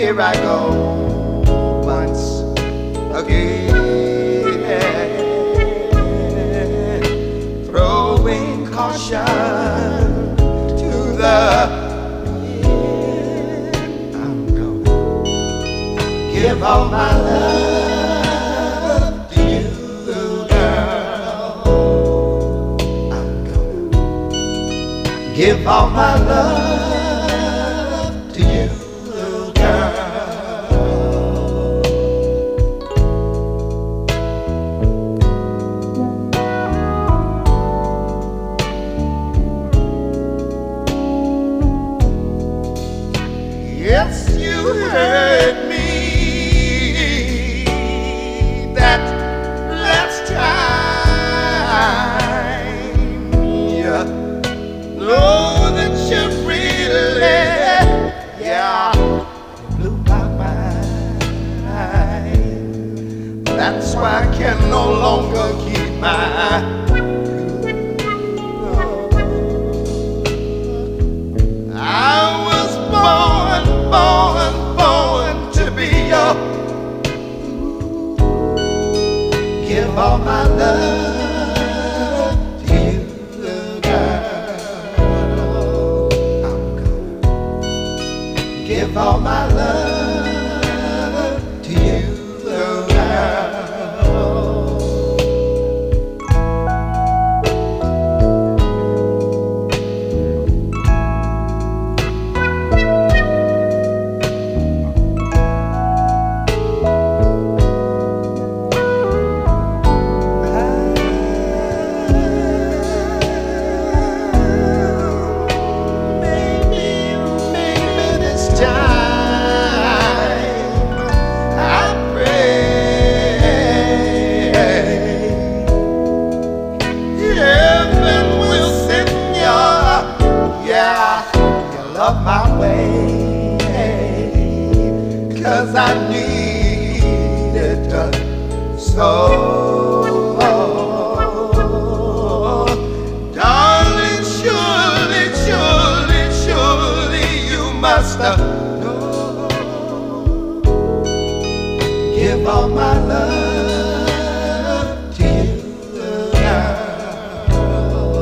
here I go once again, throwing caution to the wind. I'm gonna give all my love to you, girl. I'm gonna give all my love to you, girl. Yes, you heard me that last time. You know that you really, yeah, blew my mind. That's why I can no longer keep my give all my love to you, girl. I'm gonna give all my love to you, girl. Love my way, 'cause I need it done so. Darling, surely, surely, surely you must know. Give all my love to you, girl.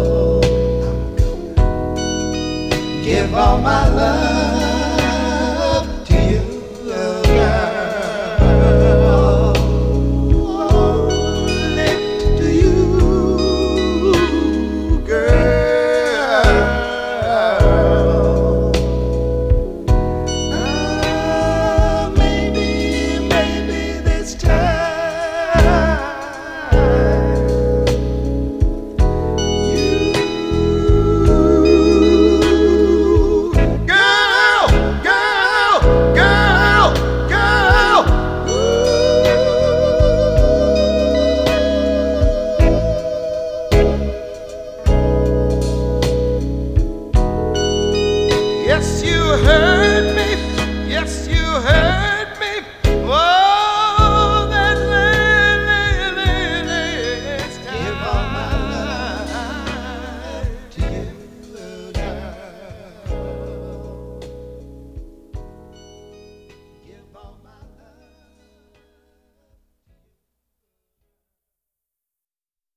Give all my love to you, girl. Only to you, girl. Maybe this time. Yes, you heard me. Yes, you heard me. Oh.